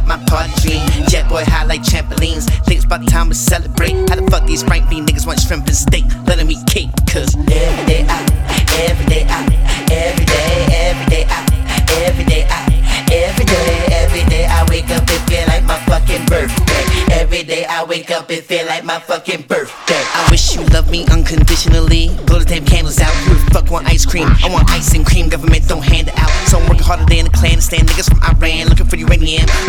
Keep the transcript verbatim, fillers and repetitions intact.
my party dream. Jet boy high like trampolines. Think it's about time to celebrate. How the fuck these Frank B niggas want shrimp and steak? Letting me cake, cause every day out, every day out, every day, every day out, every day out, every day, every day I wake up and feel like my fucking birthday. Every day I wake up and feel like my fucking birthday. I wish you loved me unconditionally. Blow the damn candles out. Who the fuck want ice cream? I want ice and cream. Government don't hand it out. So I'm working harder than a clandestine. Niggas from Iran looking for uranium.